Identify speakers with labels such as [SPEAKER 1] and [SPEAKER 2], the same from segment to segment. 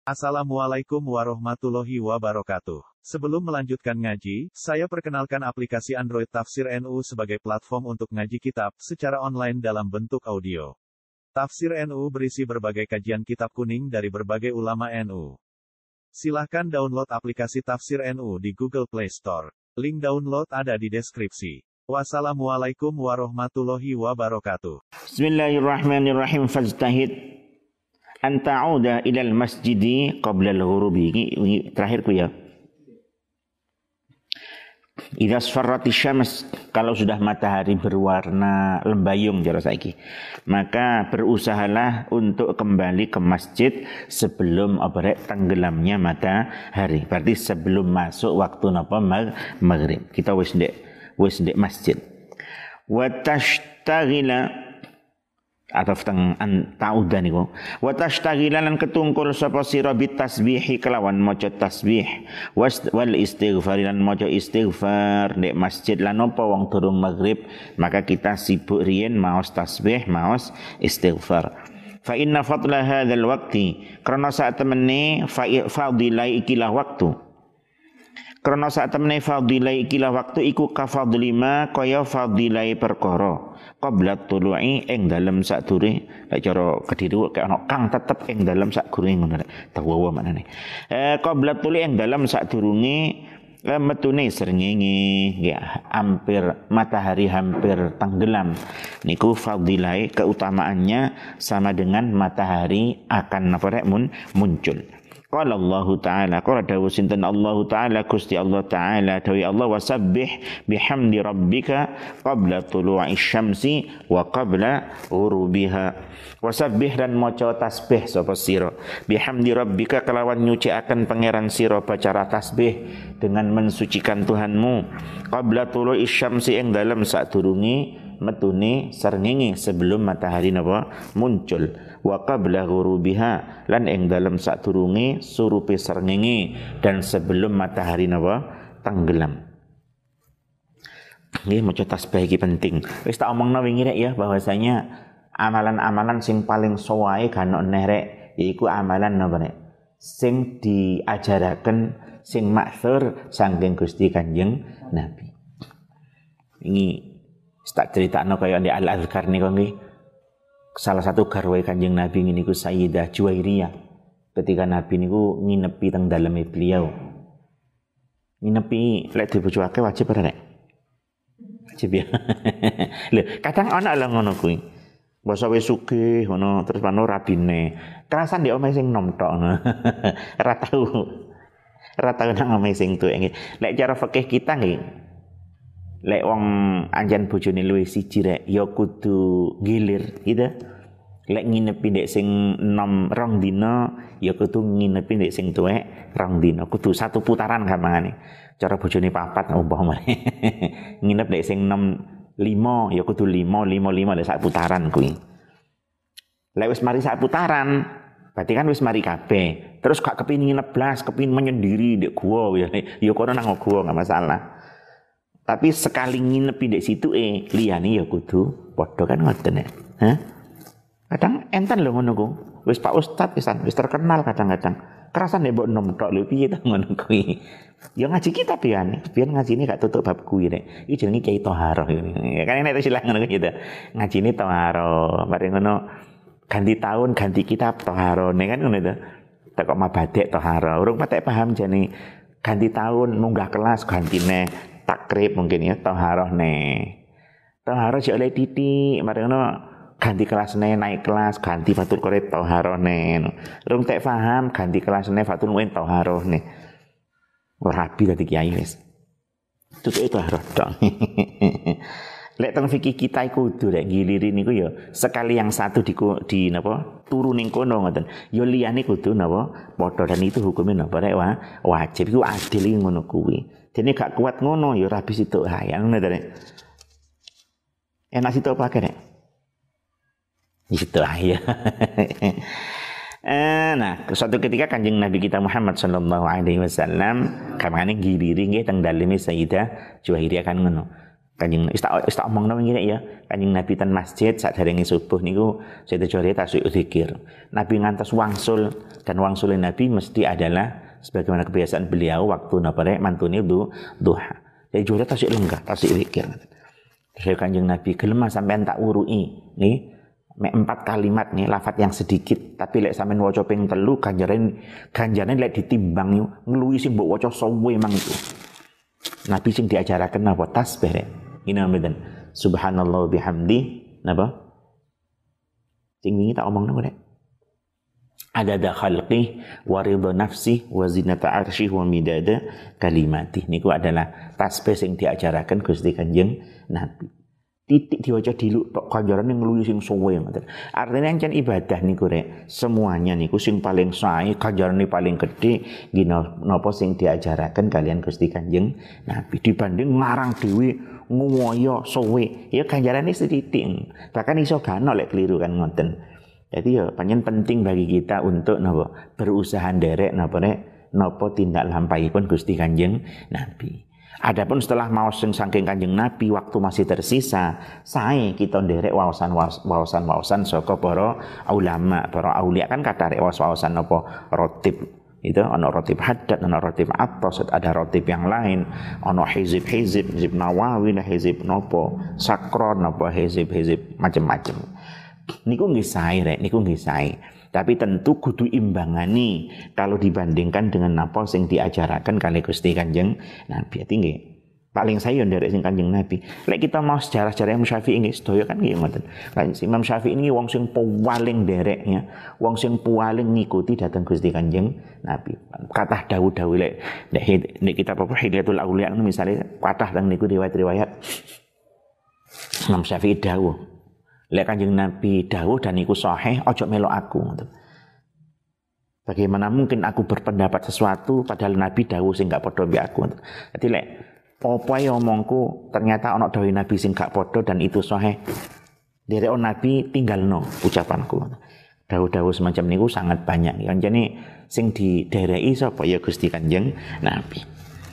[SPEAKER 1] Assalamualaikum warahmatullahi wabarakatuh. Sebelum melanjutkan ngaji, saya perkenalkan aplikasi Android Tafsir NU sebagai platform untuk ngaji kitab secara online dalam bentuk audio. Tafsir NU berisi berbagai kajian kitab kuning dari berbagai ulama NU. Silahkan download aplikasi Tafsir NU di Google Play Store. Link download ada di deskripsi. Wassalamualaikum warahmatullahi wabarakatuh.
[SPEAKER 2] Bismillahirrahmanirrahim. Fajtahid an ta'uda ilal masjidi qabla al-ghurubi. Ini terakhirku ya. Idza asfarrati syams, kalau sudah matahari berwarna lembayung jare saiki, maka berusahalah untuk kembali ke masjid sebelum tenggelamnya matahari. Berarti sebelum masuk waktu napa maghrib. Kita wis ndek masjid. Wa tashtagila atau teng ta'udan niku wa tashtaghilan ketungkul sapa sira bit tasbihi kelawan maca tasbih wal istighfar lan maca istighfar nek masjid lan apa wong durung maghrib, maka kita sibuk riyen maos tasbih maos istighfar. Fa inna fadla hadzal waqti karena saat temene fadilai ikilah waktu, karena saat temene fadilai ikilah waktu iku ka fadlima kaya fadilai perkara qabla tulu'i ing dalem sadure, lek cara Kediri kaya ana kang tetep ing dalem sakgurunge ngono rek dawa maknane. Qabla tulu'i ing dalem sadurunge metune srengenge ya hampir matahari hampir tenggelam niku fadilai keutamaannya sama dengan matahari akan napa rek muncul. Qala Allah Ta'ala, qala dawu sinten Allah Ta'ala, Gusti Allah Ta'ala dawi Allah, wasabbih bihamdi rabbika qabla tulu'i syamsi wa qabla ghurubiha. Wasabbih dan maca tasbih sapa sira bihamdi rabbika kelawan nyucikaken pangeran sira bacara tasbih dengan mensucikan Tuhanmu qabla tulu'i syamsi ing dalem sadurunge metune srengenge sebelum matahari napa muncul, wa qabla ghurubiha lan ing dalem sadurunge surupe srengenge dan sebelum matahari napa tenggelam. Nggih maca tasbih iki penting. Wis tak omongno wingi rek ya bahwasanya amalan-amalan sing paling sowae kan neh rek yaiku amalan napa rek sing diajaraken sing maksur saking Gusti Kanjeng Nabi. Ini tak critakno kaya di Al-Azkar niku nggih. Salah satu garwa Kanjeng Nabi niku Sayyidah Juwairiyah. Ketika Nabi niku nginepi teng daleme beliau. Nginepi lek dibojoake wajib ora nek? Wajib ya. Lho, kadang ana lho ngono kuwi. Basa wis sugih ngono terus pano rabine. Kerasan di omahe sing nom tok ngono. Ora tau nang omahe sing tuwek nggih. Lek cara fikih kita nggih, lek wong anjan bojone luwih siji rek ya kudu gilir gitu. Lek nginepi ndek sing enom rong dina ya kudu nginepi ndek sing tuwek rong dina, kudu satu putaran gampangane. Cara bojone papat umpama nginep ndek sing enom 5 ya kudu 5 lek sak putaran kuwi. Lek wis mari sak putaran berarti kan wis mari kabeh. Terus gak kepin nginep blas, kepin menyendiri ndek gua ya kono nang gua enggak masalah. Tapi sekali nginep di situ liyane ya kudu padha kan ngoten ya. Hah? Kadang enten lho ngono ku. Wis Pak Ustaz wis terkenal kadang-kadang. Kerasan nek mbok nom tok lho piye ta ngono kuwi. Ya ngaji kitab ya. Biar ngajine gak tutup bab kuwi rek. Iki jenenge Kiai Thaharah iki. Kan nek silang ngono gitu. Ngajine Thaharah, bareng ngono ganti tahun ganti kitab Thaharah kan ngono to. Tekok mabadek Thaharah. Urung patek paham jane ganti tahun munggah kelas gantine takrib mungkin ya Thaharah Thaharah jek oleh titik mari ngono ganti kelasne naik kelas ganti Fathul Qorib Thaharah rung tek paham ganti kelasne Fathul Muin Thaharah ora rabi dadi kiai wis tutuke Thaharah tok. Lek teng fikih kita iku kudu rek giliri niku ya sekali yang satu di napa turu ning kono ngoten ya liyane kudu napa padha dan itu hukumnya napa rek wajib iku adil iki ngono kuwi. Dene gak kuat ngono ya ora bisa itu hayang ngono to rek. Enak situ apa kene? Itu ya. Nah, suatu ketika Kanjeng Nabi kita Muhammad sallallahu alaihi wasallam kamane giliri nggih teng daleme Sayyidah Juwairiyah kan ngono. Kanjeng tak omongno ngene ya. Kanjeng Nabi ten masjid saderenge subuh niku saya jare tasbih zikir. Nabi ngantos wangsul dan wangsulnya Nabi mesti adalah sebagaimana kebiasaan beliau waktu napa rek mantune duha. Jadi jare tasbih lenggah, tasbih zikir. Terus Kanjeng Nabi gelem sampean tak urui nih. Mek 4 kalimat nih lafaz yang sedikit tapi lek sampean waca ping 3 ganjarane lek ditimbang ngluwi sing mbok waca suwe mang itu. Nabi sing diajaraken napa tasbih rek. Ini namanya subhanallah bihamdi napa? Sing wingi tak omongno rek. Adada khalqih wa ridha nafsih wa zinata arsyih wa midada kalimatih. Niku adalah tasbih sing diajaraken Gusti Kanjeng Nabi. Titik diwaca diluk tok ganjarane ngluwi sing suwe ngoten. Artine ancen ibadah niku rek, semuanya niku sing paling sae ganjarane paling gedhe gina napa sing diajaraken kalian Gusti Kanjeng Nabi dibanding ngarang dhewe ngoyo suwe. Ya ganjarane sithik. Bahkan iso gano lek keliru kan ngoten. Jadi ya pancen penting bagi kita untuk napa berusaha nderek napa rek napa tindak lampahipun Gusti Kanjeng Nabi. Adapun setelah maos sing saking Kanjeng Nabi waktu masih tersisa, sae kita nderek wawasan saka para ulama, para aulia kan kathah wawasan apa rotib. Itu ana rotib haddad, ana rotib atas, ada rotib yang lain, ana hizib nawawi, hizib napa sakron napa hizib macam-macam. Niku nggih sae rek, niku nggih sae. Tapi tentu kudu imbangani kalau dibandingkan dengan apa sing diajaraken kali Gusti Kanjeng Nabi. Nggih. Paling saya nderek sing Kanjeng Nabi. Lek kita mau sejarah-sejarah Imam Syafi'i nggih sedaya kan nggih ngoten. Imam Syafi'i ini wong sing paling nderek ya, wong sing paling ngikuti dhateng Gusti Kanjeng Nabi. Kathah dawuh-dawuh lek nek kita apa Hilyatul Auliya misalnya kathah teng niku riwayat-riwayat Imam Syafi'i dawuh lek Kanjeng Nabi dawuh dan iku sahih aja melok aku. Bagaimana mungkin aku berpendapat sesuatu padahal Nabi dawuh sing gak padha mbek aku. Dadi lek apa ya omongku ternyata ana dawuh Nabi sing gak padha dan itu sahih. Derek Nabi tinggalno ucapanku. Dawuh-dawuh semacam niku sangat banyak. Kancane sing didereki sapa ya Gusti Kanjeng Nabi.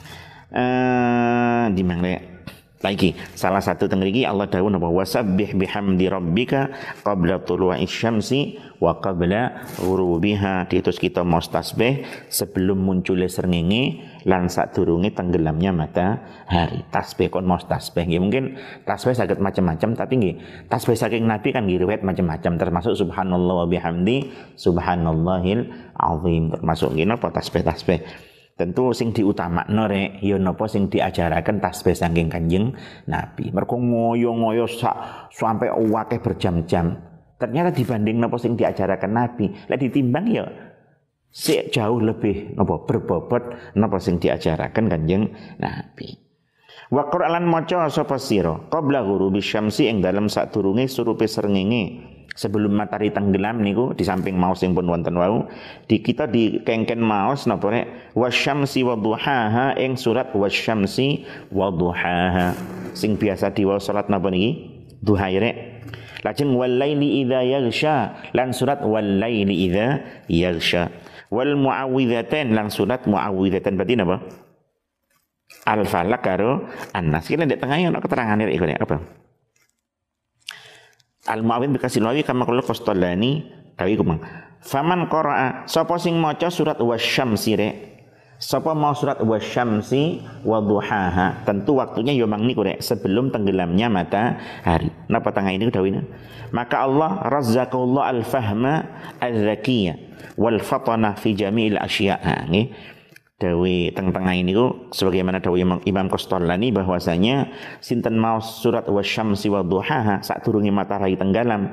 [SPEAKER 2] Di mana lagi salah satu teng mriki Allah dawuh napa wasabbih bihamdi rabbika qabla tulu'is syamsi wa qabla ghurubiha. Diutus kita mau tasbih sebelum munculnya srengenge lan sadurunge tenggelamnya matahari. Tasbih kon mau tasbih nggih mungkin tasbih saged macam-macam tapi nggih tasbih saking Nabi kan nggih riwayat macam-macam termasuk subhanallah wa bihamdi subhanallahil azim termasuk nggih napa tasbih-tasbih. Tentu sing diutamakno rek ya napa sing diajaraken tasbih saking Kanjeng Nabi. Mergo ngoyo-ngoyo sampai akeh berjam-jam. Ternyata dibanding napa sing diajaraken Nabi, lek ditimbang ya sik jauh lebih napa berbobot napa sing diajaraken Kanjeng Nabi. Wa Qur'an maca sapa sira qabla ghurubi syamsi ing dalem sadurunge surupe srengenge. Sebelum matahari tenggelam niku di samping maos sing pun wonten wau kita dikengken maos napa rek wasyamsi wadduhaha ing surat wasyamsi wadduhaha sing biasa diwaos salat napa niki duha rek lajeng walaili idza yaghsha lan surat walaili idza yaghsha wal muawwidzatain lan surat muawwidzatain berarti napa al-falaq karo an-nas iki nek tengah ana keterangane rek iku apa Al-Mu'awwidh bikasih lawi kama qala Qastallani tawi kumang. Faman qara'a sapa sing maca surat wasyamsi rek. Sapa mau surat wasyamsi wadduhaha. Tentu waktunya yo mang niku rek sebelum tenggelamnya matahari. Napa tengah ini dawuhna? Maka Allah razzaqallahu al-fahma al-zakiyah wal fatana fi jami'il asya'. Nggih. Dawi tengah ini ku sebagaimana dawi Imam Qastallani bahwasanya sinten maos surat wasyamsi wadduhaha sadurunge matahari tenggelam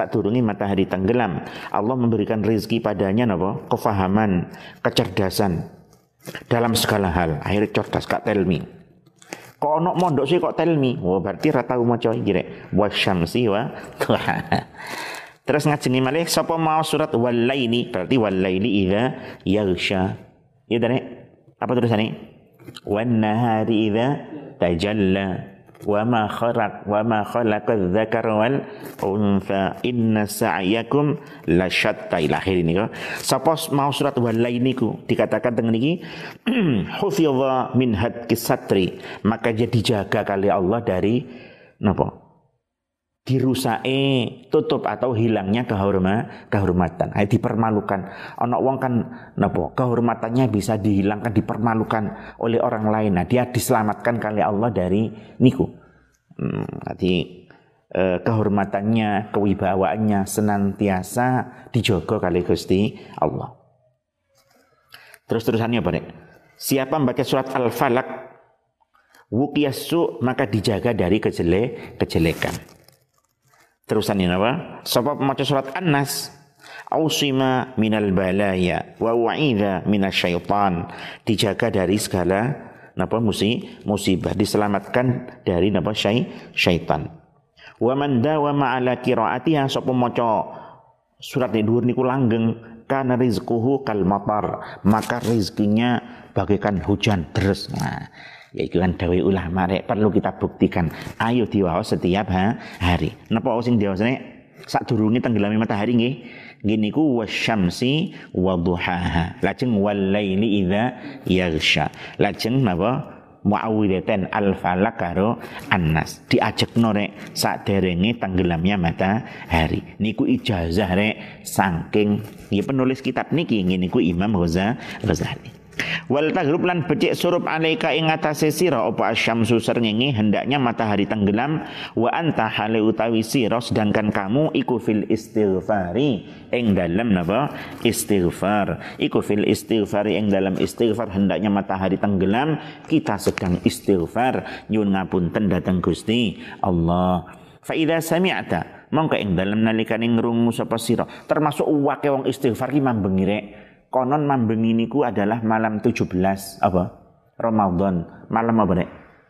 [SPEAKER 2] Allah memberikan rezeki padanya napa kefahaman kecerdasan dalam segala hal akhirnya cerdas kak telmi kok ono mondok sih kok telmi berarti ra tau maca iki rek wasyamsi wa duhaha. Terus ngajeni malih sapa maos surat walaili berarti walaili idza yaghsha. Ya dari apa tulisannya? Wan nahari idza tajalla. wa ma khalaqadz dzakara wal untha inna sa'yakum lasyatta ila akhir ini. Sapa mau surat Walail niku dikatakan teng niki hufidha min hadkis satri, maka dia dijaga kali Allah dari napa? Dirusake tutup atau hilangnya kehormatan. Dipermalukan. Ana wong kan napa? Kehormatannya bisa dihilangkan, dipermalukan oleh orang lain. Nah, dia diselamatkan kali Allah dari niku. Kehormatannya, kewibawaannya senantiasa dijaga kali Gusti Allah. Terus-terusannya apa, Nek? Siapa membaca surat Al-Falaq wuqiyasu, maka dijaga dari kejelekan. Terusannya apa? Sapa maca surat An-Nas ausima minal balaya wa wa'idha minasyaitan, dijaga dari segala napa musibah, diselamatkan dari napa syaitan. Wa man dawama ala qiraatiha, sapa maca surat dhuwur niku langgeng kana rizquhu kal matar, maka rezekinya bagaikan hujan deres. Nah, yaitu kan dawuh ulama, rek perlu kita buktikan. Ayo diwaos setiap hari. Napa sing diwaosane sadurunge tenggelami matahari nggih? Nggih niku wasyamsi wadhuhaha. Lajeng walaili idza yaghsha. Lajeng napa? Muawwidatan al-falaq karo An-Nas. Diajekno rek saderenge tenggelamnya matahari. Niku ijazah rek saking penulis kitab niki niku Imam Ghazali. Wal taghrib lan becik surup alaika ing atase sira apa asyamsu srengenge hendaknya matahari tenggelam wa anta hale utawi sira sedangkan kamu iku fil istighfari ing dalem napa istighfar iku fil istighfari ing dalem istighfar hendaknya matahari tenggelam kita sedang istighfar nyuwun ngapunten dhateng Gusti Allah. Fa idza sami'ta mongko ing dalem nalikane ngrungu sapa sira termasuk wake wong istighfar ki mambengi rek. Konon mambengi niku adalah malam 17 apa? Ramadan. Malam apa, Nek?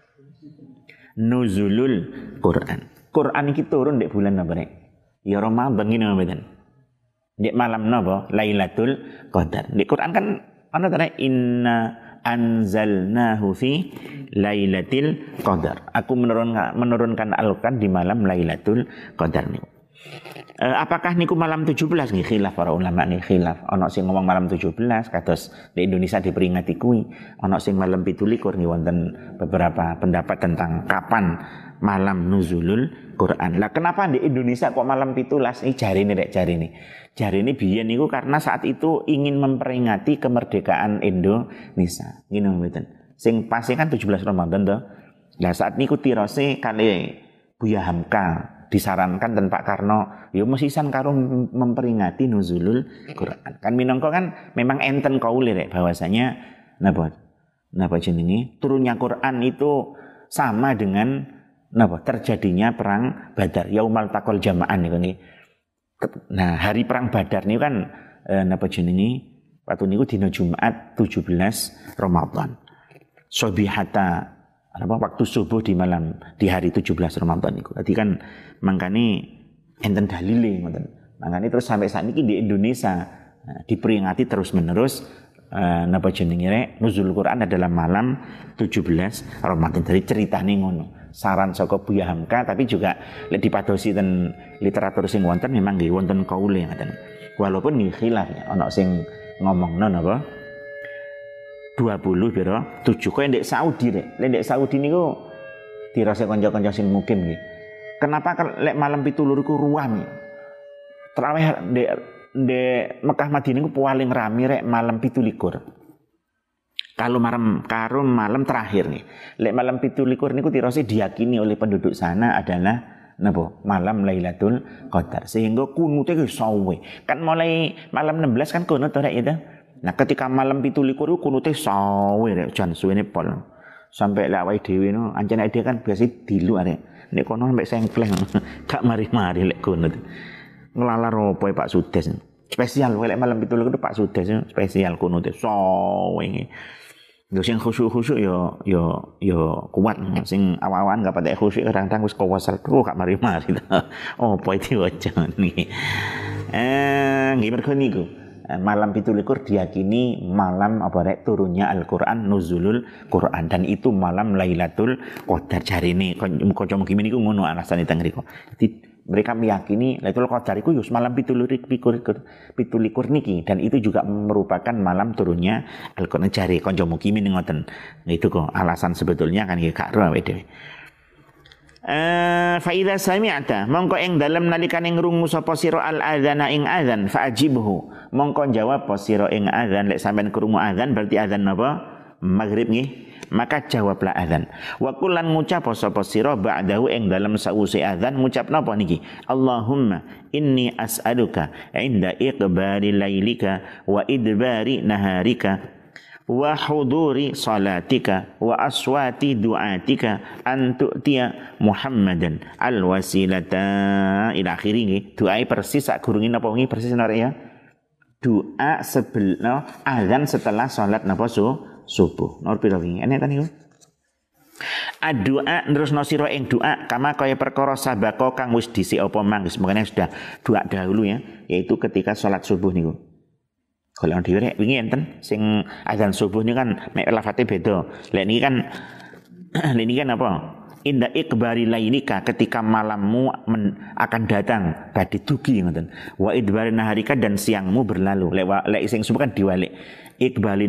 [SPEAKER 2] Nuzulul Quran. Quran iki turun ndek bulan apa, Nek? Ya Ramadan ngene mboten. Ndek malam napa? Lailatul Qadar. Ndek Quran kan ana ta, inna anzalnahu fi lailatul qadar. Aku menurunkan Al-Qur'an di malam Lailatul Qadar niku. Apakah niku malam 17 nggih khilaf para ulama nih khilaf. Ana sing ngomong malam 17 kados di Indonesia diperingati kuwi. Ana sing malam 17 nggih wonten beberapa pendapat tentang kapan malam nuzulul Quran. Lah kenapa di Indonesia kok malam 17? Jarine biyen niku karena saat itu ingin memperingati kemerdekaan Indonesia. Ngene mboten. Sing pasti kan 17 Ramadan to. Lah saat niku tirose kali Buya Hamka disarankan dan Pak Karno yo mesisan karo memperingati nuzulul Quran. Kan minangka kan memang enten kaule rek bahwasanya napa jenenge turunnya Quran itu sama dengan terjadinya perang Badar, yaumal taqal jama'an niku nggih. Nah, hari perang Badar niku kan napa jenenge waktu niku dina Jumat 17 Ramadan. Sobihata waktu subuh di hari 17 Ramadan niku. Dadi kan mangkane enten dalile ngoten. Mangkane terus sampai saat ini di Indonesia diperingati terus-menerus napa jenenge rek nuzul Quran adalah malam 17 Ramadan. Dari ceritane ngono. Saran saka Buya Hamka tapi juga lek dipadosi ten literatur sing wonten memang nggih wonten kaule ngoten. Walaupun nggih khilaf ya ana sing ngomongno napa 20 pira 7 kowe ndek Saudi rek. Lek ndek Saudi niku dirasa kanca-kanca sing mukim nggih. Kenapa lek malam 17 iku ruwam. Tarawih ndek Mekah Madinah iku paling rame rek malam 17. Kalau malam terakhir nih. Lek malam 17 niku dirasa diyakini oleh penduduk sana adalah malam Lailatul Qadar. Sehingga kunute ki sawe. Kan mulai malam 16 kan kunut rek itu. Nah, ketika malam 17 iku kunute sawe rek jan suwene pol. Sampai lek awake dhewe no ancen ide kan biasa dilu arek. Nek kono sampai sengkleng gak mari-mari lek kunut. Nglalar opo Pak Sudes. Spesial lek malam 17 itu Pak Sudes spesial kunute sawe. Yo sing khusyuk yo kuat, sing awak-awakan gak patek khusyuk kadang-kadang wis kewasal gak mari-mari. Oh, apa iki wajan iki. Nggih mergo niku. malam 17 diyakini malam apa rek turunnya Al-Qur'an, nuzulul Qur'an, dan itu malam Lailatul Qadar jarine kanca mukmin niku ngono alasane teng mriku. Jadi mereka meyakini Lailatul Qadar iku yo malam 17 niki, dan itu juga merupakan malam turunnya Al-Qur'an jare kanca mukmin ngoten. Itu kok alasan sebetulnya kan gak ro awake dhewe. Fa idza sami'ta mongko ing dalem nalikane ngrungu sapa sira al adzana ing adzan fa ajibhu mongko jawab sira ing adzan. Lek sampean krungu adzan berarti adzan napa? Maghrib nggih. Maka jawablah adzan. Wa kullan ngucap sapa sira ba'dahu ing dalem sause adzan ngucap napa niki? Allahumma inni as'aluka 'inda iqbali lailika wa idbari naharika wa huduri salatika wa aswati du'atika an tu'tiya Muhammadan al-wasilata ila akhirih. Doa persis sak gurunge napa wingi persis ora ya? Doa sebelum azan setelah salat napa subuh. Nor pira wingi? Enek ta niku? Doa nerusno sira ing doa kama kaya perkara sabako kang wis dhisik apa mang semoga sudah doa dahulu ya, yaitu ketika salat subuh niku. Kalau yang diwirek wingi enten sing azan subuh ini kan mek lafate beda. Lek niki kan apa? Inda ikbari lailika ketika malammu akan datang badhe dugi ngoten. Wa idbari naharika dan siangmu berlalu. Lek sing subuh kan diwalik. Ikbali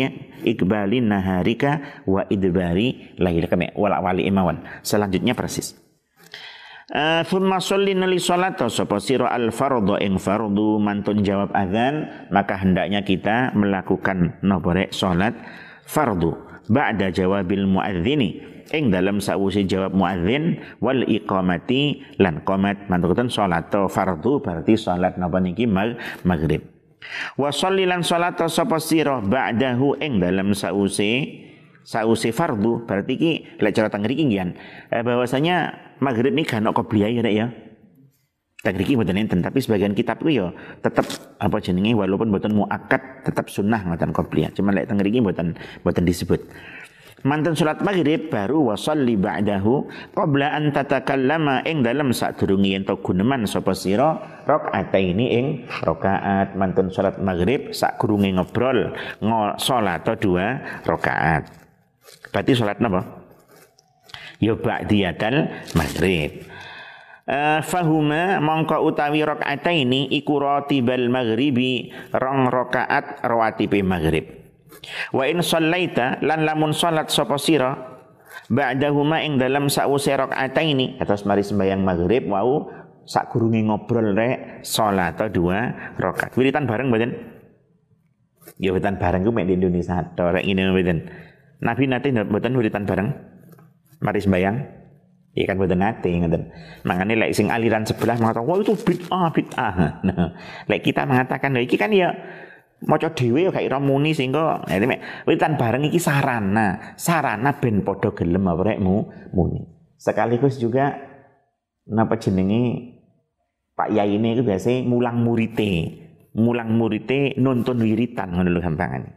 [SPEAKER 2] naharika wa idbari lailika mek wala-wali imawan. Selanjutnya persis. Thumma shallina li sholata sapa sira al fardhu ing fardhu mantun jawab azan, maka hendaknya kita melakukan napa rek salat fardhu ba'da jawabil muadzini ing dalam sawise jawab muadzin wal iqamati lan qomat mantun salat fardhu berarti salat napa niki maghrib. Wa shollilan sholata sapa sira ba'dahu ing dalam sause fardu berarti ki lek cara teng mriki nggih bahwasanya maghrib ini kan qobliyah ya rek ya. Tak mriki mboten enten tapi sebagian kitab ku ya tetep apa jenenge walaupun mboten muakkad tetap sunnah ngoten qobliyah. Cuma lek teng mriki mboten disebut. Manten salat maghrib baru wa sholli ba'dahu qabla an tatakallama ing dalem sadurunge yen to guneman sapa sira rakaataini ing rakaat. Manten salat maghrib sakurunge ngobrol salat 2 rakaat. Berarti salat napa? Ya ba'diyatal maghrib. Fahuma mongko utawi rakaataini iku ratibal maghribi rong rakaat rawatibe maghrib. Wa in shallaita lan lamun salat sapa sira ba'dahuma ing dalam sause rakaataini atas mari sembahyang maghrib wau sakurunge ngobrol rek salat 2 rakaat. Wiritan bareng mboten? Ya wiritan bareng ku mek di Indonesia tok rek ngene mboten. Nabi nate mboten wiritan bareng mari sembahyang. Ya kan mboten nate ngoten. Mangane lek sing aliran sebelah mengatakan wah itu bid'ah. Nah, lek kita mengatakan lha iki kan ya maca dhewe ya gak ira muni sehingga wiritan bareng iki sarana ben padha gelem apa rekmu muni. Sekaligus juga napa jenenge Pak Yai ini itu biasanya mulang murite nonton wiritan ngono lho gampangane.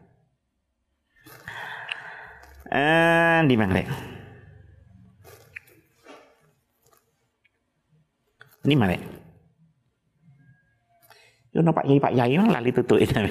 [SPEAKER 2] Di mana? Ini mana? Yo no Pak Yai lali tutuk itu.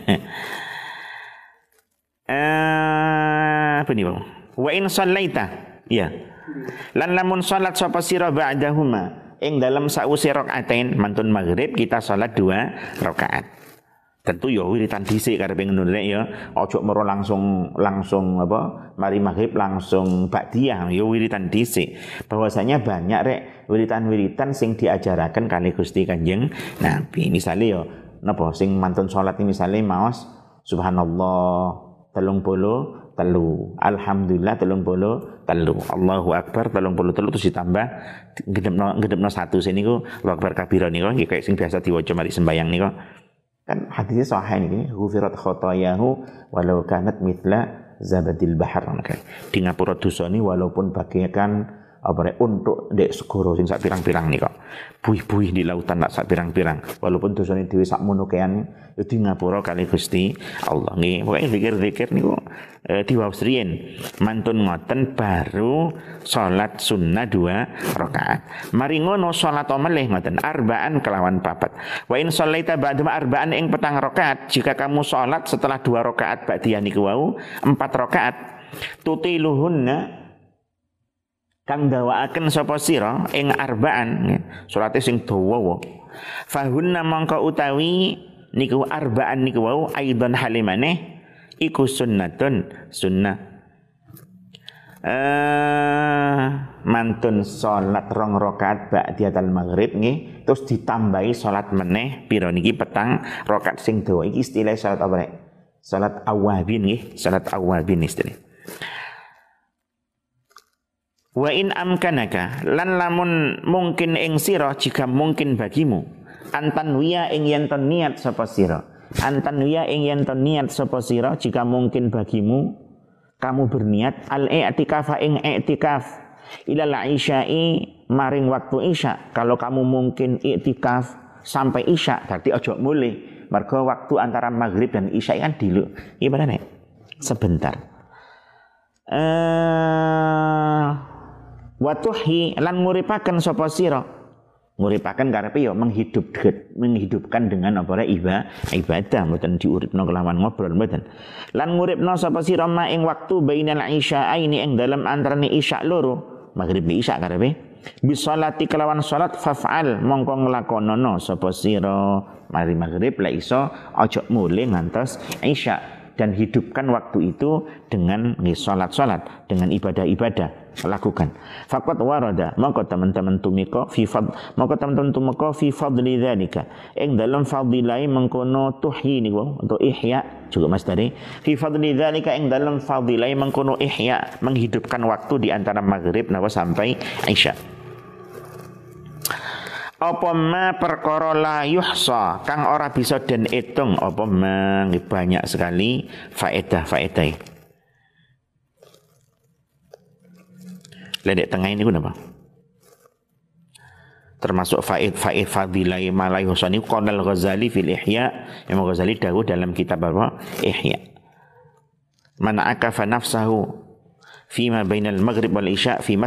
[SPEAKER 2] Apa nih bang? Wa in shallaita, ya. Lan lamun salat sapa sira ba'dahuma ing dalam sause rakaatain mantun maghrib kita salat 2 rakaat. Tentu ya wiritan dhisik karepe ngono rek ya. Aja mero langsung apa mari maghrib langsung ba'diyah ya wiritan dhisik. Bahwasanya banyak rek wiritan-wiritan sing diajaraken kali Gusti Kanjeng Nabi. Misale ya napa sing mantun salat misale maos subhanallah 33, alhamdulillah 33, Allahu akbar 33 terus ditambah gedhepno 1 niku Allahu akbar kabira niku nggih kaya sing biasa diwaca mari sembayang niku. Kan hadisnya sahih ini ghufirat khotayahu walau kanat mithla zabadil bahar. Di ngapura dosane walaupun bagaikan untuk ndek segara sing sak pirang-pirang nika. Buih-buih di lautan sak pirang-pirang. Walaupun dosane dhewe sak mono kean ya di ngapura kali Gusti Allah. Nggih, pokoke zikir-zikir niku diwaos riyen. Mantun ngoten baru salat sunnah 2 rakaat. Mari ngono salat melih ngoten arba'an kelawan papat. Wa in shallaita ba'da arba'an ing petang rakaat, jika kamu salat setelah 2 rakaat ba'diyah niku wau 4 rakaat tutiluhunna kang dawaaken sapa sira ing arba'an salate sing dawa fahunna mangka utawi niku arba'an niku wau aidan halimane iku sunnatun sunnah mantun salat 2 rakaat ba'diyatul maghrib nggih terus ditambahi salat meneh pira niki petang rakaat sing dawa iki istilah salat apa nek salat awabin nggih salat awabin istilah. Wa in amkanaka lan lamun mungkin ing sira jika mungkin bagimu antan wiya ing yen ton niat sapa sira antan wiya ing yen ton niat sapa sira jika mungkin bagimu kamu berniat al i'tikaf ing i'tikaf ilal isya'i maring waktu isya. Kalau kamu mungkin i'tikaf sampai isya berarti ojo mulih mergo waktu antara maghrib dan isya kan dilu ibaratnya sebentar. Watuhi lan nguripaken sapa sira nguripaken karepe ya menghidupkan dengan apa ibadah mboten diuripno kelawan ngobrol mboten lan nguripno sapa sira ma ing waktu bainal isya'aini ing dalem antarane isya loro maghrib bi isya karepe bisolati kelawan salat faf'al mongko nglakonono sapa sira mari maghrib la iso aja mulih ngantos isya dan hidupkan waktu itu dengan salat-salat dengan ibadah-ibadah lakukan. Faqat warada maka teman-teman tumeka fi fadli dzalika ing dalam fadilai mengkono tuhyi niku untuk ihya juga Mas dari fi fadli dzalika ing dalam fadilai mengkono ihya menghidupkan waktu di antara maghrib napa sampai isya. Apa ma perkara la yuhsa kang ora bisa den itung apa ma banyak sekali faedah-faedah. Ledek tengah ini guna apa? Termasuk faedah fadilai ma la yuhsa ni qala al-Ghazali fil Ihya. Imam Ghazali dawuh dalam kitab apa? Ihya. Man akafa nafsahu fima bainal maghrib wal isya fi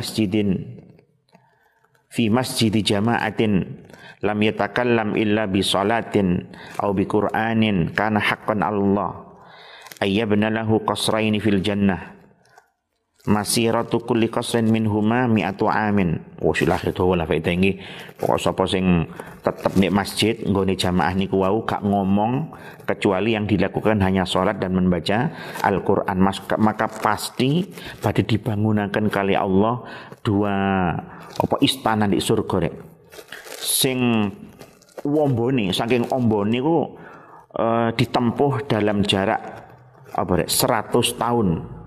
[SPEAKER 2] masjid jama'atin lam yatakallam illa bi salatin aw bi qur'anin kana haqqan Allah ayyabna lahu qasraini fil jannah masiratu kulli qasrin minhuma mi'atu amin wa silah itu wala faedah iki pokok sapa sing tetep nek masjid nggone jamaah niku wau gak ngomong kecuali yang dilakukan hanya salat dan membaca Al-Qur'an maka pasti badhe dibangunaken kali Allah 2 apa istana di surga rek sing wombone saking ombone ku ditempuh dalam jarak apa rek 100 tahun.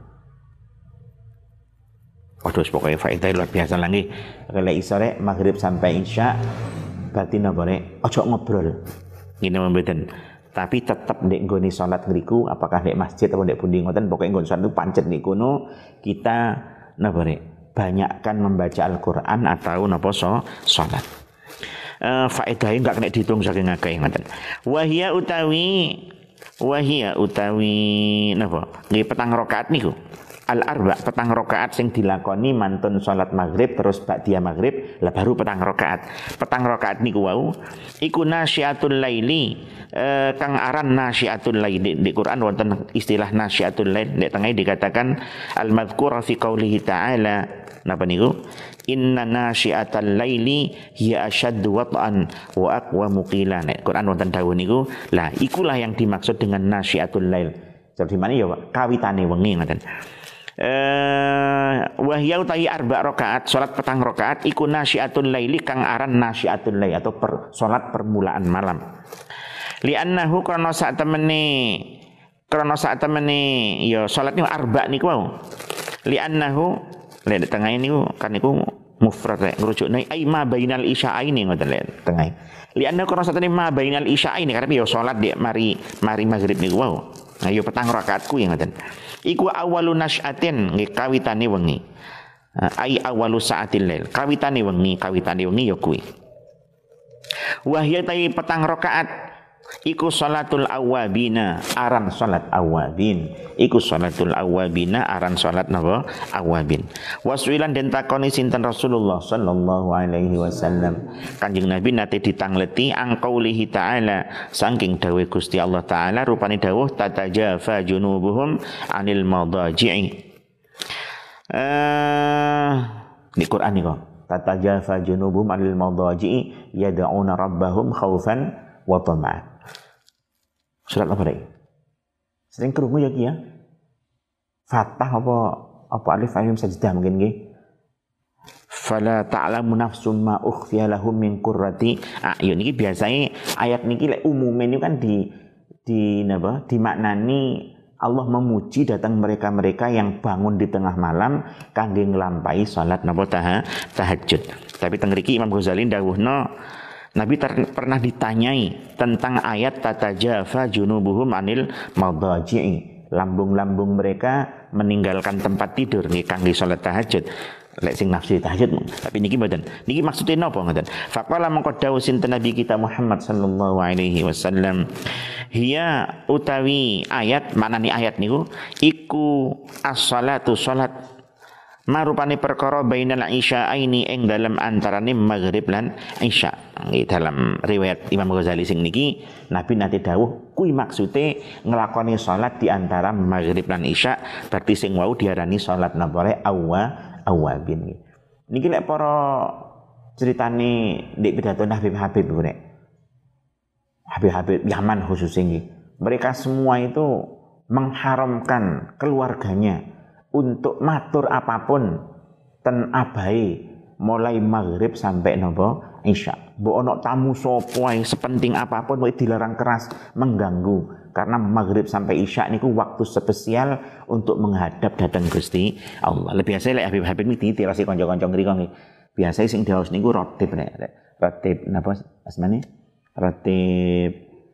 [SPEAKER 2] Waduh pokoknya faedah luar biasa lagi. Kalau iso rek maghrib sampai isya berarti napa rek ojo ngobrol. Ngene mboten. Tapi tetap ndek nggone salat ngriku apakah ndek masjid atau ndek pundi ngoten pokoke nggone salat pancet niku kita napa rek banyakkan membaca Al-Quran atau napa salat. Faedahnya enggak kena dihitung saking akeh ngoten. Wahia utawi napa? Nggih petang rakaat niku. Al-arba petang rakaat sing dilakoni mantun salat maghrib terus ba'diyah maghrib lah baru petang rakaat. Petang rakaat niku wau iku nasyiatul laili kang aran nasyiatul laili di Quran wonten istilah nasyiatul lail di tengah dikatakan al-madhkura fi qoulihi ta'ala napa niku inna nasyiatal laili hiya ashaddu wat'an wa aqwamu qila Quran wonten dawuh niku lah ikulah yang dimaksud dengan nasyiatul lail. Jadi mana ya Pak kawitane wengi ngoten. Wahya utawi arba rakaat salat petang rakaat iku nasyiatul laili kang aran nasyiatul lail atau salat permulaan malam. Li'annahu krana sak temene ya salat niku arba niku wau. Li'annahu lek tengah niku kan niku mufrad rek ngrujukne ai ma bainal isya'aini ngoten lek tengah. Li'annahu krana sak temene ma bainal isya'aini karep ya salat di mari maghrib niku wau. Nah ya petang rakaatku ya ngoten. Iku awalun nasyatin nggih kawitane wengi. ai awalu sa'atil lail, kawitane wengi ya kuwi. Wahya tawi petang rakaat iku salatul awabina, aran salat awabin. Iku salatul awabina, aran salat napa? Awabin. Wasuilan den takoni sinten Rasulullah sallallahu alaihi wasallam. Kanjeng Nabi nate ditangleti angqaulihi ta'ala, saking dawuh Gusti Allah taala rupane dawuh tatajafa junubuhum anil madaji'i. Di Quran nih kok. Tatajafa junubuhum anil madaji'i yad'una rabbahum khaufan wa tama'an. Surat apa deh? Sering kerungu ya kia? Fatah apa alif lam sajdah mungkin nggih. Fala ta'lamu nafsum ma ukhfiya lahum min qurrati a'yun. Iki biasanya ayat niki lek umume niku kan dimaknani Allah memuji datang mereka-mereka yang bangun di tengah malam kangge nglampahi salat napa tahajud. Tapi teng mriki Imam Ghazali dawuhna Nabi pernah ditanyai tentang ayat tatajafa junubuhum anil madaji'i. Lambung-lambung mereka meninggalkan tempat tidur nggih kangge salat tahajud. Lek sing nafsu tahajud. Tapi niki mboten. Niki maksude napa ngoten? Faqala mangko dawuh sinten Nabi kita Muhammad sallallahu alaihi wasallam. Hiya utawi ayat, manani ayat niku iku as-salatu salat marupane perkara bainal isya'aini ing dalam antarane maghrib lan isya. Dalam riwayat Imam Ghazali sing niki Nabi nate dawuh kuwi maksude nglakoni salat di antara maghrib lan isya, berarti sing wau diarani salat napa awabin. Niki lek para ceritane ndek pidato Habib niku nek Habib Yaman khususnya nggih. Mereka semua itu mengharamkan keluarganya untuk matur apapun ten abai mulai maghrib sampai nopo isya. Mbok ana tamu sapa ae sepenting apapun wae dilarang keras mengganggu karena maghrib sampai isya niku waktu spesial untuk menghadap datang Gusti Allah. Lebih biasa lek Habib niki ditirasi kanca-kanca ngriko nggih. Biasa sing diaos niku rotib nek. Rotib napa asmane? Rotib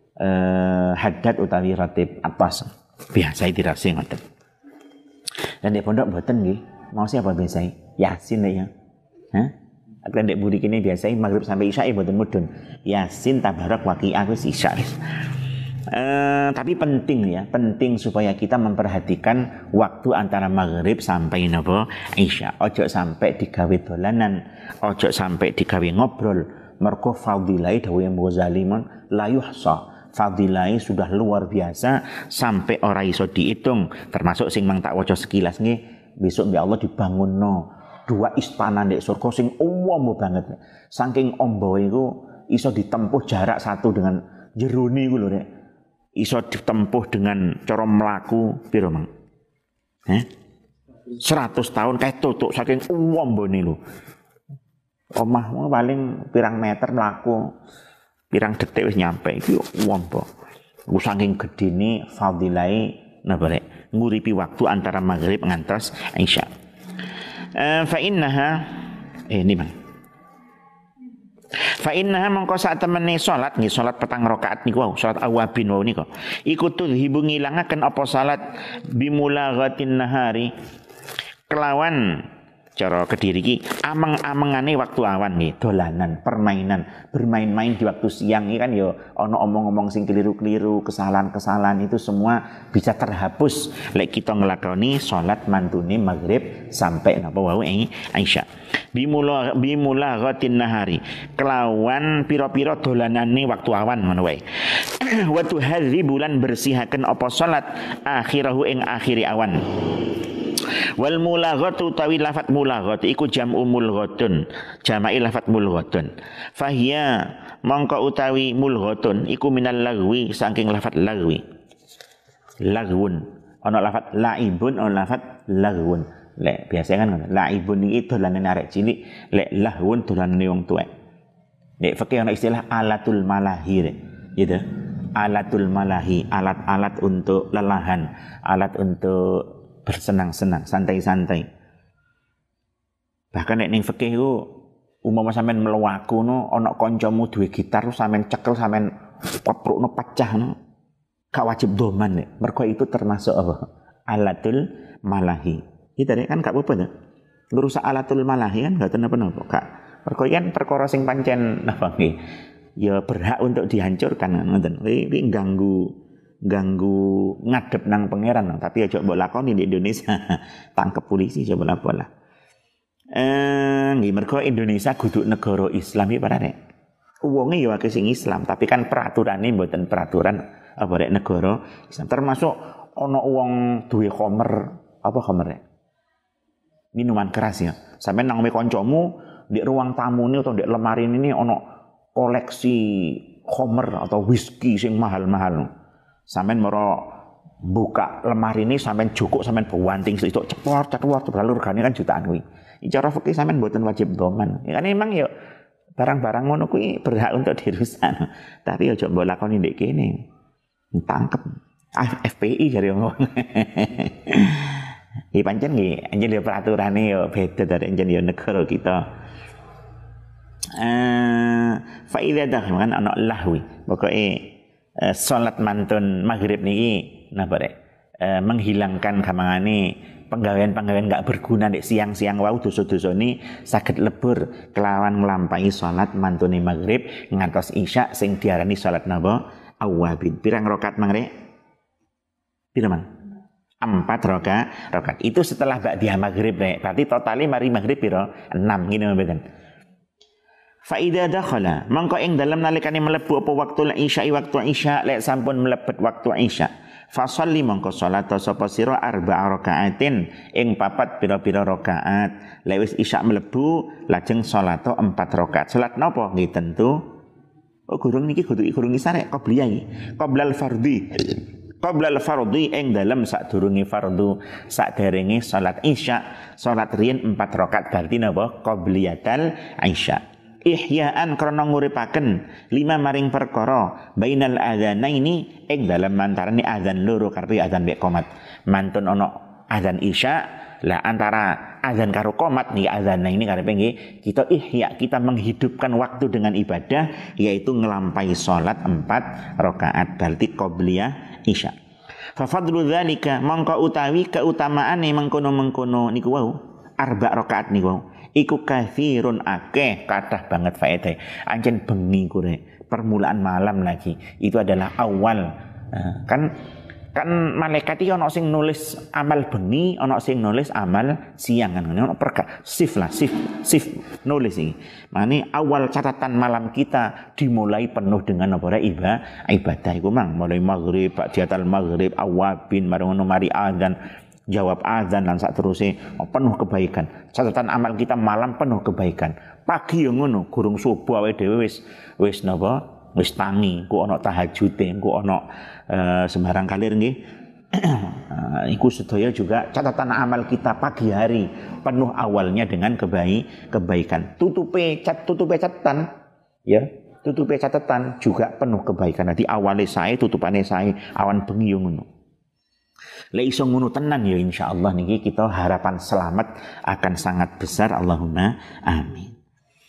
[SPEAKER 2] haddad utawi rotib atas. Biasa dirasi ngoten. Dan di pondok mboten nggih. Mau siapa biasa? Yasin ya. Hah? Akan dek buri kene biasa maghrib sampai isya mboten mudun. Yasin tabarak waqiah wis isya. Tapi penting supaya kita memperhatikan waktu antara maghrib sampai napa isya. Ojo sampai digawe dolanan, ojo sampai digawe ngobrol. Mergo fadilai dawuh Ghazali mon la yuhsa. Fadilai sudah luar biasa sampai ora iso dihitung, termasuk sing mang tak waca sekilas nggih besok mbek Allah dibangunno dua istana ndek surga sing ombo banget. Saking ombo iku iso ditempuh jarak satu dengan jerone iku lho Rek. Iso ditempuh dengan cara mlaku piro mang? 100 tahun kae tutuk saking ombone lho. Omah paling pirang meter mlaku pirang detik wis nyampe iki ombo. Ku saking gedene fadilai napa Rek? Nguripi waktu antara maghrib ngantos isya. Fa innaha ini Bang. Fa innaha mongko sak temene salat nggih salat petang rakaat niku wau salat awabin wau niku. Iku tudhibu ngilangaken apa salat bimulaghatin nahari kelawan cara Kediri iki ameng-amengane waktu awan nggih dolanan permainan bermain-main di waktu siang iki kan ya ana omong-omong sing keliru-keliru kesalahan-kesalahan itu semua bisa terhapus lek kita nglakoni salat mantune maghrib sampai napa wau isya bimula ghatin nahari kelawan pira-pira dolanane waktu awan ngono wae wa tuhadzibulan bersihaken apa salat akhirahu ing akhiri awan. Wal mulaghatu tawi lafat mulaghat iku jam'u mulghatun jama'i lafat mulghatun fahiya mongko utawi mulghatun iku minal lagwi saking lafat lagwi lagwun ana lafat laibun ana lafat lagwun lek biasa kan laibun iki dolanan arek cilik lek lahwun dolanan wong tuwek nek fikih ana istilah alatul malahi gitu alatul malahi alat-alat untuk lelahan alat untuk bersenang-senang, santai-santai. Bahkan nek ning fikih iku umpama sampean mlewaku no ana kancamu duwe gitar sampean cekel sampean keprukno pecah no gak wajib doman nek mergo itu termasuk apa? Alatul malahi. Kita kan gak apa-apa to. Ngrusak alatul malah kan ngoten napa-napa Kak. Perkara sing pancen napa nggih ya berhak untuk dihancurkan ngoten. Kuwi ganggu ngadep nang pangeran, tapi aja mbok lakoni di Indonesia. Tangkep polisi coba lah. Nggih mergo Indonesia kudu negara Islam iki parane. Wonge ya akeh sing Islam, tapi kan peraturane mboten peraturan apa rek negara Islam. Termasuk ana wong duwe khamr, apa khamr rek? Minuman keras ya. Sampai nang omahe kancamu di ruang tamu ini atau di lemari ini ana koleksi khamr atau whisky sing mahal-mahal. Sampai moro buka lemari ini sampai cukup sampai bewanting itu cepot lalu regane kan jutaan kuwi. Cara fikih sampean mboten wajib doman. Ya kan memang ya barang-barang ngono kuwi berhak untuk dirusak. Tapi aja mbok lakoni ndek kene. Tangkep. FPI jare ngomong. Iki pancen nggih, anjen ya peraturane ya beda dari anjen ya negara kita. Fa idza dakhala kan ana lahwi. Pokoke salat mantun maghrib niki napa rek? Menghilangkan gamangane penggawean-penggawean enggak berguna di siang-siang wau dosa-dosa ini saged lebur kelawan nglampahi salat mantune maghrib ngantos isya sing diarani salat napa awabin. Pirang rakaat mangre? Pira mang? 4 rakaat. Itu setelah ba'diyah maghrib rek. Berarti totale mari maghrib pira? 6 ngene mboten. Fa idza dakhala mangko ing dalem nalikane mlebu apa waktu isya lek sampun mlebet waktu isya. Fasalli mongko salat sapa sira 4 rakaatin ing 4 pira-pira rakaat. Lek wis isya mlebu lajeng salat 4 rakaat. Salat napa? Nggih tentu gurung isya rek qobliyah iki. Qoblal fardhi ing dalem sadurunge fardu saderenge salat isya salat riyen 4 rakaat berarti napa? Qobliyatal isya. Ihya'an krana nguripaken 5 maring perkara bainal adzanaini ing dalem antarané adzan loro karepe adzan mek qomat. Mantun ana adzan isya lah antara adzan karo qomat nih adzan ini karepe nggih kita ihya, kita menghidupkan waktu dengan ibadah yaitu ngelampahi salat 4 rakaat berarti qobliyah isya. Fa fadlu dzalika mangka utawi keutamaane mengkono-mengkono niku wau 4 rakaat niku wau. Iku kathirun akeh kathah banget faedah. Ancen bengi kure, permulaan malam lagi. Itu adalah awal. Kan malaikat iki ana sing nulis amal bengi, ana sing nulis amal siang kan. Ono shift nulis iki. Mane awal catatan malam kita dimulai penuh dengan apa ibadah iku mang mulai maghrib, ba'diyatal maghrib, awabin marang ngono mari adzan jawab azan dan saat terusnya penuh kebaikan. Catatan amal kita malam penuh kebaikan. Pagi yang ngono gurung subuh awake dhewe wis napa? Wis tangi, ku ana tahajude, ku ana sembarang kalir nggih. Iku sedaya juga catatan amal kita pagi hari penuh awalnya dengan kebaikan. Tutupe catatan ya. Tutupe catatan juga penuh kebaikan. Nanti awale sae tutupane sae awan bengi yo ngono. Lek iso ngono tenan ya insyaallah niki kita harapan selamat akan sangat besar Allahumma amin.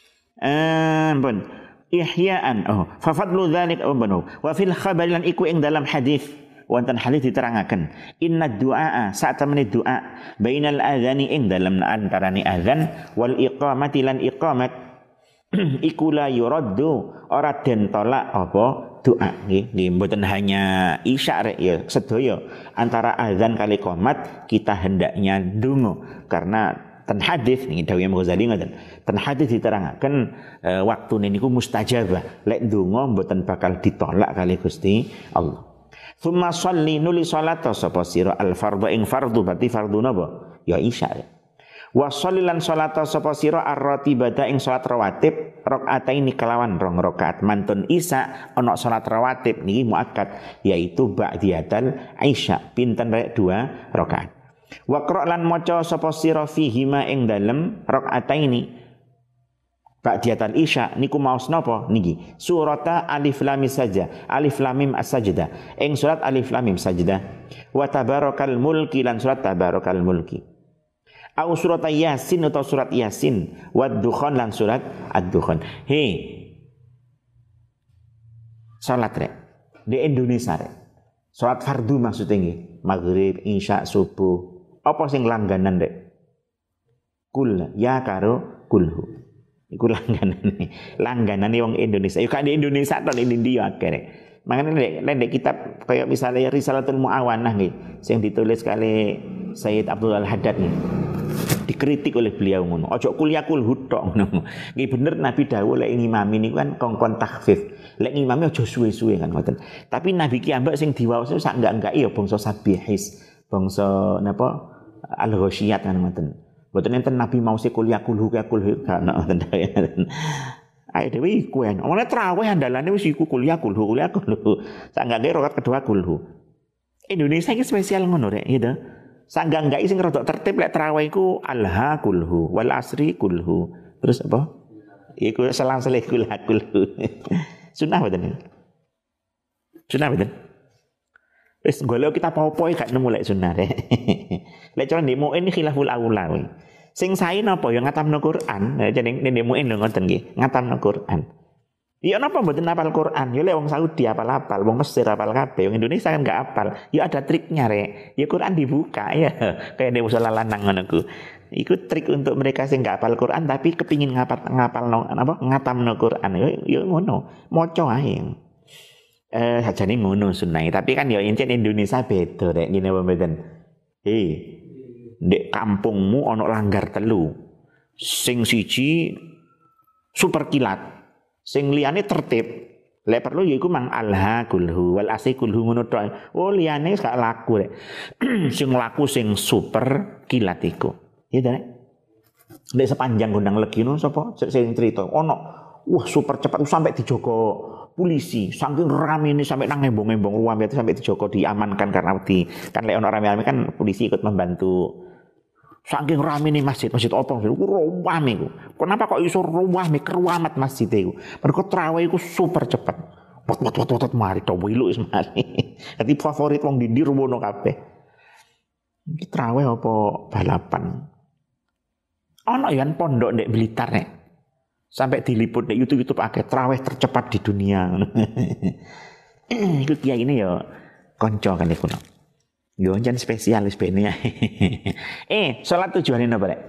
[SPEAKER 2] Pun ihya'an fa fadlu dzalik wa fil khabar lan iku ing dalam hadis wonten hadis diterangaken inna du'a saat temene doa bainal adzani ing dalam antarane azan wal iqamati lan iqamat iku la yuraddu ora den tolak apa doa nggih mboten hanya isya rek ya sedaya antara azan kali qomat kita hendaknya ndonga karena ten hadis niki dawuh Imam Ghazali ngoten ten hadis diterangaken waktune niku mustajabah lek ndonga mboten bakal ditolak kali Gusti Allah. Tsumma sholli nuli salat sapa sira al fardhu ing fardhu berarti fardhu napa ya isya rek. Wa sholilan salata sapa sira ar-ratibata ing salat rawatib rakaataini kelawan 2 rakaat mantun isa ana salat rawatib niki muakkad yaitu ba'diyatal isya pinten rek 2 rakaat. Wa qra lan maca sapa sira fihi ma ing dalem rakaataini ba'diyatal isya niku maos napa niki surata alif lam mim as-sajdah ing salat alif lam mim sajdah wa tabarakal mulki lan salat tabarakal mulki. Au surat Yasin atau surat Yasin wad-dukhan lan surat ad-dukhan. Salat rek di Indonesia rek. Salat fardu maksudnya nggih. Maghrib, isya, subuh. Apa sing langganan rek? Kul ya karo kulhu. Iku langganane wong Indonesia. Ya kan di Indonesia tok di India akhirnya. Makanya lek kitab kayak misalnya Risalatul Muawanah nggih, sing ditulis kali Sayyid Abdul Al-Haddad nih. Dikritik oleh beliau ngono. Ojo kuliah kulhu tok ngono. Nggih bener Nabi dawuh lek ngimami niku kan kongkon takhfif. Lek ngimami aja suwe-suwe kan ngoten. Tapi Nabi ki ambek sing diwaos sak enggak-enggak ya bangsa sabihis, bangsa napa al-ghasyiyat kan ngoten. Mboten enten Nabi mau kuliah kulhu gak ngoten. Ayo dhewe iku en. Omone traweh andalane wis iku kuliah kulhu. Sak enggak rakaat kedua kulhu. Indonesia iki spesial ngono rek, gitu. Sak enggak sing rada tertib lek traweh iku alha kulhu wal asri kulhu. Terus apa? Iku selang-selih kulhu. Sunah mboten. Sunah mboten. Wis golek kita apa-apa gak nemu lek sunah rek. Lek cara ndek ini khilaful aula. Sing sae napa ya ngatamno Quran. Jeneng ndek lho ngoten nggih, ngatamno Quran. Ya napa mboten hafal Quran? Ya lek wong Saudi hafal-hafal, wong Mesir hafal kabeh, wong Indonesia kan gak hafal. Ya ada triknya rek. Ya Quran dibuka ya. Kayak ndek musala lanang ngono ku. Iku trik untuk mereka sing gak hafal Quran tapi kepingin ngatamno Quran. Ya ngono. Maca ae. Sajane ngono sunah. Tapi kan ya encen Indonesia beda rek ngene mboten. Ndek kampungmu ana langgar telu. Sing siji super kilat. Sing liyane tertib. Lek perlu ya iku mang alha kulhu wal asri kulhu ngono tok. Oh liyane gak laku rek. Sing laku sing super kilat iku. Ya ta rek. Ndek sepanjang gondang legino sapa sing cerita ono wah super cepat sampai dijogo polisi saking rame ini sampai nang embong-embong ruam itu sampai dijogo diamankan karena kan lek ono rame-rame kan polisi ikut membantu. Saking rame nih masjid apa iku ruwame iku. Kenapa kok iso ruwame keruamat masjid iku? Mergo traweh iku super cepet. Wat mari to wilu wis mari. Dadi favorit wong dindi ruwono kabeh. Iki traweh apa balapan? Ono ya pondok ndek Blitar nek. Sampai diliput ndek YouTube akeh traweh tercepat di dunia. Iku kiai ini ya kanca kan iku. Yo jan spesialis bene ya. Salat tujuane napa rek?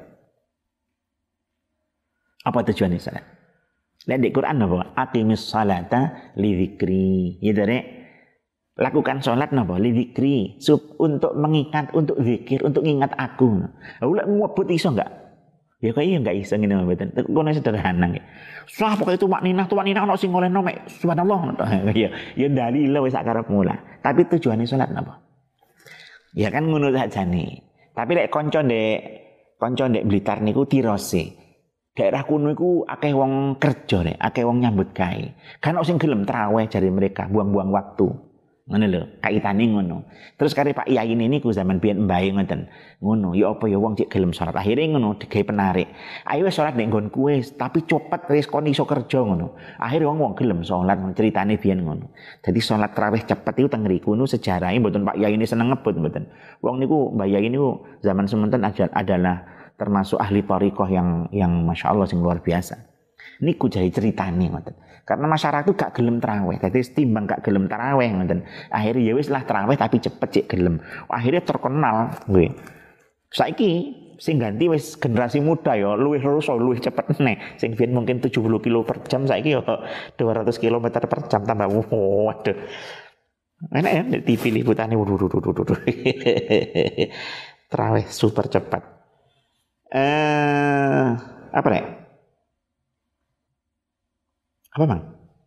[SPEAKER 2] Apa tujuane salat? Lek di Quran napa? Aqimis salata li dzikri. Ya rek. Lakukan salat napa? Li dzikri. Untuk mengingat, untuk zikir, untuk ingat aku. Lek ngobot iso enggak? Ya kok iya enggak iso ngene mboten. Kono sederhana nggih. Sah pokoke tumakninah ono sing olehno mek subhanallah. Ya dalil wis sak karepmu lah. Tapi tujuane salat napa? Ya kan ngono sajane. Tapi lek kanca ndek Blitar niku tirose. Daerah kuno iku akeh wong kerja nek, akeh wong nyambut gawe. Kan sing gelem traweh jare mereka buang-buang waktu. Ngono lho, kaitane ngono. Terus kare Pak Yai ini niku zaman biyen mbahe ngoten. Ngono, ya apa ya wong cek gelem salat. Akhire ngono digawe penarik. Ayo wis salat nek nggonku wis, tapi cepet wis kon iso kerja ngono. Akhire wong gelem salat ceritane biyen ngono. Jadi salat tarawih cepet iku teng ngriku nu sejarahe mboten Pak Yai ini seneng ngebut mboten. Wong niku Mbah Yai niku zaman semanten adalah termasuk ahli thariqah yang Masya Allah sing luar biasa. Niku jadi ceritane ngoten. Karena masyarakat itu gak gelem tarawih. Dadi timbang gak gelem tarawih ngoten. Akhire ya wis lah tarawih tapi cepet cek gelem. Akhirnya terkenal nggih. Saiki sing ganti wis generasi muda ya luwih cepet meneh. Sing biyen mungkin 70 km per jam saiki ya 200 km per jam tambah waduh. Enak ya di TV liputane tarawih super cepat. Apa nek? Apa bang?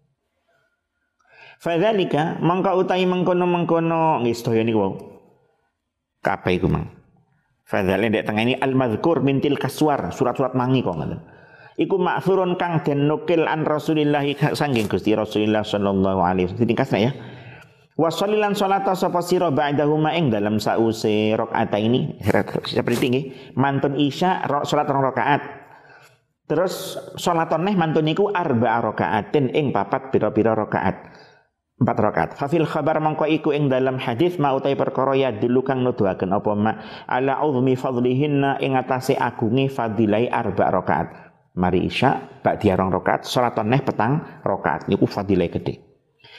[SPEAKER 2] Fadzalika mangka utai mengkono nggih sedaya niku. Kabeh iku mang. Fadzalika ndek tengah ini al-madzkur min tilka surat mangi kok ngoten. Iku ma'furun kang den nukil an Rasulillah sanging Gusti Rasulullah sallallahu alaihi wasallam. Dikasna ya. Wa shollilan salata sapa sira ba'dahuma ing dalam sause rakaataini. Seperti nggih, mantun isya salat 2 rakaat. Terus sholaton neh mantun niku 4 rakaatin ing 4 pira-pira rakaat. 4 rakaat. Fa fil khabar mangko iku ing dalam hadis ma utai perkara ya dulu kang nuduhaken apa ma ala uzmi fadlihinna ing atase agunge fadilai 4 rakaat. Mari isya ba'di 2 rakaat, sholaton neh petang rakaat niku fadilai gede.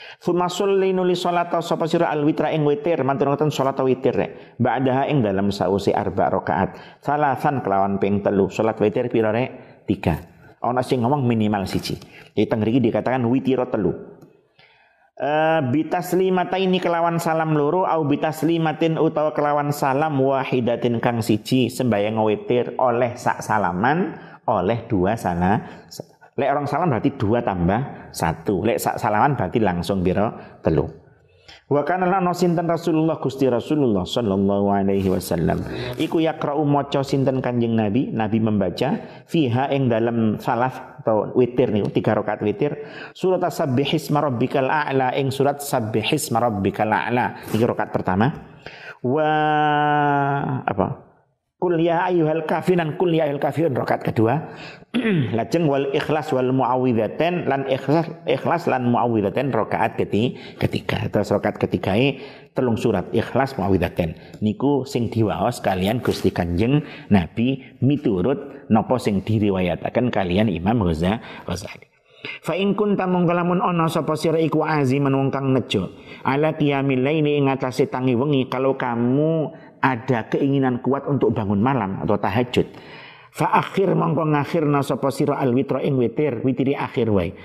[SPEAKER 2] Fumasul linuli salata sapa sira al-witra ing witir mantun ngoten salat witir rek. Ba'daha ing dalam sause arba rakaat. Salasan kelawan ping 3. Salat witir pira rek? 3. Ana sing ngomong minimal siji. Jadi teng mriki dikatakan witira 3. Bitaslimataini kelawan salam loro au bitaslimatin utawa kelawan salam wahidatin kang siji sembayang witir oleh sak salaman oleh 2 sana. Lek orang salam berarti 2 tambah 1. Lek sak salaman berarti langsung pira 3. Wa kana lana sinten Rasulullah Gusti Rasulullah sallallahu alaihi wasallam iku yaqra'u maca sinten Kanjeng Nabi membaca fiha ing dalam salat atau witir niku 3 rakaat witir surat Sabbihisma rabbikal a'la ing surat Sabbihisma rabbikal a'la iki rakaat pertama wa apa Kul ya ayyuhal kafirun kul ya ayyuhal kafirun rakaat kedua lajeng wal ikhlas wal muawwidzatain lan ikhlas lan muawwidzatain rakaat ketiga terus rakaat ketigae 3 surat ikhlas muawwidzatain niku sing diwaos kalian Gusti Kanjeng Nabi miturut napa sing diriwayataken kalian Imam Ghazali. Fa in kunta mongko lamun ana sapa sira iku aziman wong kang nejo ala qiyamil laili ing atase tangi wengi kalau kamu ada keinginan kuat untuk bangun malam atau tahajud fa akhir mongko ngakhirna sapa sira al witra ing witir witiri akhir wae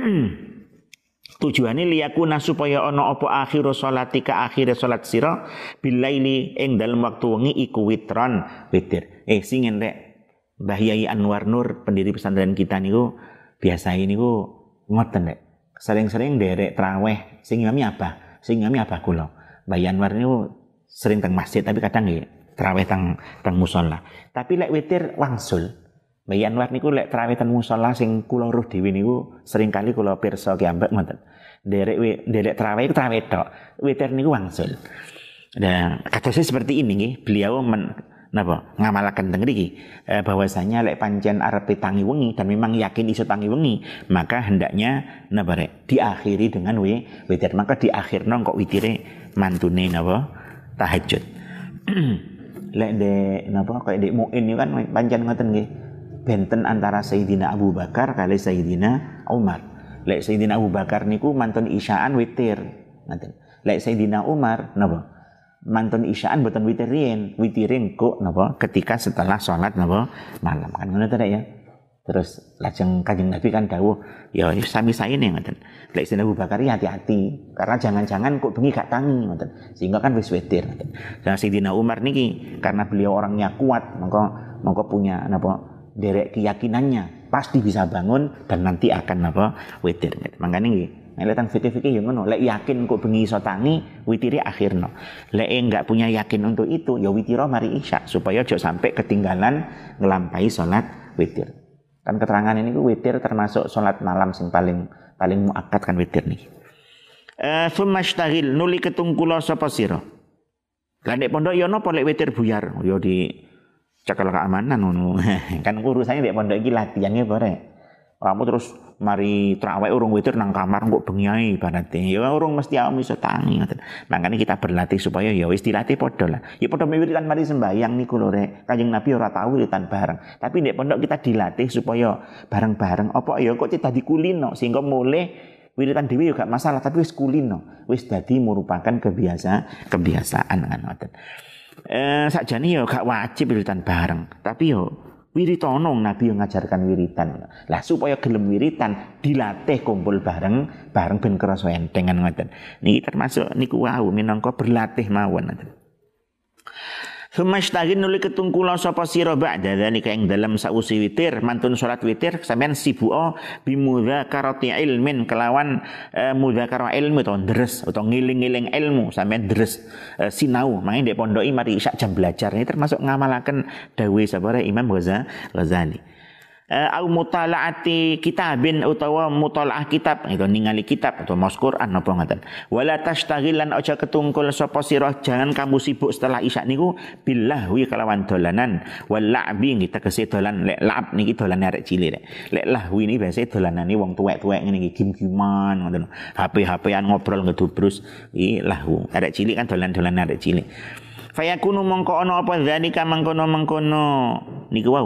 [SPEAKER 2] tujuane liyakuna supaya ana apa akhiru salatika akhire salat sira bilaili ing dalem waktu wengi iku witron witir singen rek Mbah Yai Anwar Nur pendiri pesantren kita niku biasa niku ngoten rek sering-sering derek traweh sing ngami abah kula Mbah Anwar niku sering teng masjid tapi kadang nggih traweh teng musala. Tapi lek witir wangsul. Mbah Anwar niku lek traweh teng musala sing kula ruh dhewe niku sering kali kula pirsa ki ambek ngoten. Derek traweh iku traweh tok. Witir niku wangsul. Nah, kasusnya seperti ini nggih. Beliau ngamalaken teng mriki bahwasanya lek pancen arep tangi wengi dan memang yakin iso tangi wengi, maka hendaknya diakhiri dengan witir. Maka diakhirno kok witire mantune tahajud. Lek kayak dek muin itu kan pancen ngoten nggih. Benten antara Sayyidina Abu Bakar kali Sayyidina Umar. Lek Sayyidina Abu Bakar niku mantun isyaan witir. Ngoten. Lek Sayyidina Umar mantun isyaan boten witir riyen. Witirin kok ketika setelah salat malam. Kan ngono ta ya. Terus lajeng Kanjeng Nabi kan dawuh, ya sami saene ngoten. Lek Sayyidina Abu Bakar hati-hati karena jangan-jangan kok bengi gak tangi ngoten. Sehingga kan wis witir ngoten. Dan Sayyidina Umar niki karena beliau orangnya kuat, mongko punya derek keyakinannya pasti bisa bangun dan nanti akan witir. Mangkane nggih nek teng fikih-fikih ya ngono, lek yakin kok bengi iso tangi, witiri akhirno. Lek enggak punya yakin untuk itu, ya witira mari isya supaya aja sampai ketinggalan nglampahi salat witir. Kan keterangan ini witir termasuk salat malam sing paling muakkad kan witir niki. Sumashtagil nuli ketungkula sapa sira. Lah nek pondok ya napa lek witir buyar, ya di cekel keamanan ngono. Kan urusane nek pondok iki latihannya bare. Kamu terus mari traweh urung witir nang kamar kok bengi ae ibarate. Ya urung mesti awakmu iso tangi ngoten. Makane kita berlatih supaya ya wis dilatih padha lah. Ya padha wiritan mari sembahyang niku lho rek. Kanjeng Nabi ora tau wiritan bareng. Tapi nek pondok kita dilatih supaya bareng-bareng apa ya kok dadi kulino sehingga mulai wiritan dhewe yo gak masalah tapi wis kulino. Wis dadi merupakan kebiasaan ngoten. Sakjane yo gak wajib wiritan bareng. Tapi yo wiritono Nabi yang ngajarkan wiritan. Lah supaya gelem wiritan dilatih kumpul bareng ben krasa entengan ngoten. Niki termasuk niku wau minangka berlatih mawon ngoten. Sumashtagin nuli ketungkula sapa sira ba'da zalika ing dalam sausi witir mantun salat witir sampean sibuka bimudzakarati ilmin kelawan mudzakarah ilmu utawa deres utawa ngiling-ngiling ilmu sampean deres sinau main ndek pondoki mari isya jam belajar ini termasuk ngamalaken dawuh sapa Imam Ghazali. Au mutalaati kitabin utawa mutalaah kitab itu ningali kitab atau maos Quran apa ngoten. Wala tashtaghilan aja ketungkul sapa sira jangan kamu sibuk setelah isya niku billahi kalawan dolanan wal la'bi tegese dolan lek la'ab niki dolan arek cilik lek lahwi niki biasa dolanane wong tuwek-tuwek ngene iki gim-giman ngoten. HP-HPan ngobrol ngedubrus iki lahu arek cilik kan dolan-dolan arek cilik. Fayakunu mongko ana apa zalika mangkono niku wau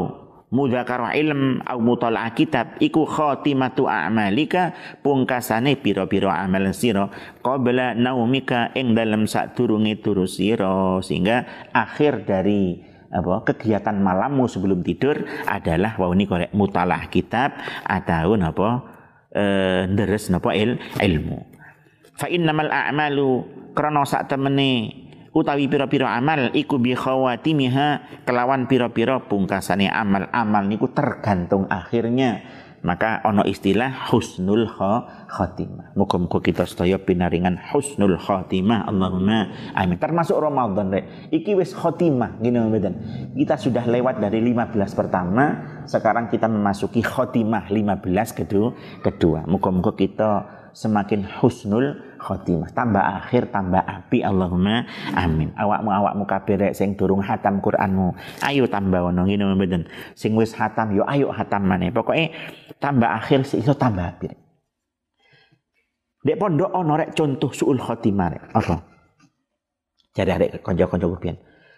[SPEAKER 2] mudzakarah ilm au mutalaah kitab iku khatimatu a'malika pungkasane pira-pira amal sira qabla naumika ing dalem sadurunge turu sira, sehingga akhir dari kegiatan malammu sebelum tidur adalah ini korek mutalaah kitab atau deres ilmu. Fa innamal a'malu krana sak temene utawi pira-pira amal iku bi khawatimiha kelawan pira-pira pungkasane amal niku tergantung akhirnya. Maka ono istilah husnul khatimah. Muga-muga kita sedaya pinaringan husnul khatimah. Allahumma amin. Termasuk Ramadan rek. Iki wis khatimah ngene mboten. Kita sudah lewat dari 15 pertama, sekarang kita memasuki khatimah 15 kedua. Muga-muga kita semakin husnul khotimah, tambah akhir tambah api. Allahumma amin. Awakmu kabeh rek sing durung hatam Qur'anmu, ayo tambah ono ngene mboten. Sing wis hatam yo ayo hatam maneh. Pokoke tambah akhir iso tambah api. Dek pondok ono rek contoh suul khotimah rek. Apa? Jadi rek kanca-kanca pian.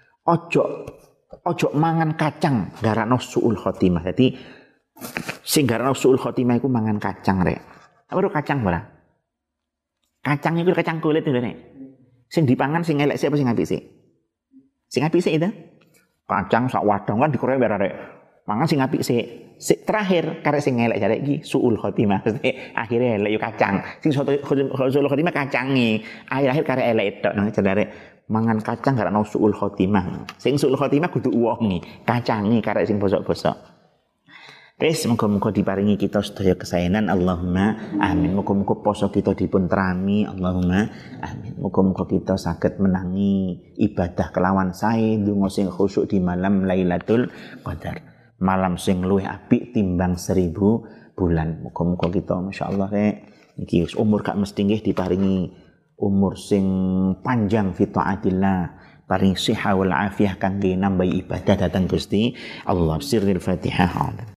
[SPEAKER 2] Ojo mangan kacang garano suul khotimah. Dadi sing garano suul khotimah iku mangan kacang rek. Apa kacang ora? Kacang itu kacang kulit itu nek. Sing dipangan sing elek sik apa sing apik sik? Sing apik sik itu. Kacang sak wadang kan dikorek arek. Mangan sing apik sik. Sik terakhir karek sing elek jarek iki suul khotimah. Akhire elek yo kacang. Sing suul khotimah kacange. Akhir karek elek tok nang jarek. Mangan kacang karek nang suul khotimah. Sing suul khotimah kudu wonge, kacange karek sing bosok-bosok. Wis muga-muga diparingi kita sedaya kesaenan. Allahumma amin. Muga-muga poso kita dipun terami. Allahumma amin. Muga-muga kita saged menangi ibadah kelawan sae, ndonga sing khusyuk di malam Lailatul Qadar. Malam sing luwih apik timbang 1000 bulan. Muga-muga kita masyaallah rek iki umur gak mesti nggih diparingi umur sing panjang fi taatillah. Paring siha wal afiyah kangge nambahi ibadah datang Gusti Allah. Sirril Fatihah.